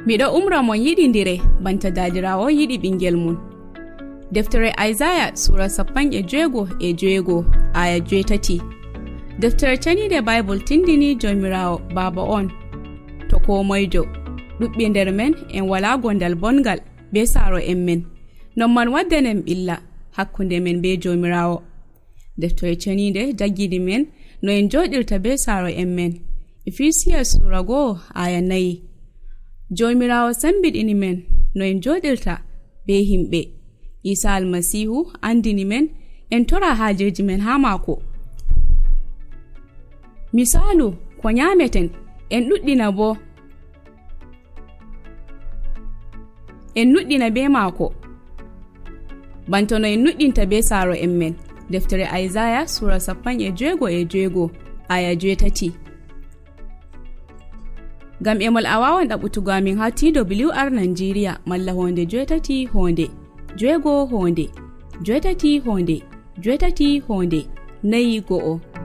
miɗo umra mon yiɗindire banta dadirawo yiɗi ɓingel mum. Deftere Isaiah sura 60:6 aya 8. Deftere canide Bible tindini jomirawo baba on to ko moyjo. Ɗuɓɓe nder men en wala gondal bongal be saro en men. Non man waddanen ɓilla hakkunde men be jomirawo. Deftere canide jaggini men no en joɗirta be saro en men. Ephesians sura 1 aya 4. Jomirawo sambiɗini men no en joɗirta be himɓe. Isa almasihu andini men en tora hajeji men ha mako. Misalu ko nyameten en nuɗɗina be mako bantono en nuɗɗinta be saro en men. Deftere Isaiah sura 60:6 aya 8. Gam emol a wawan ɗaɓɓutugo amin ha TWR Nigeria malla honde 8 honde 6 honde 8 honde 8 honde 4.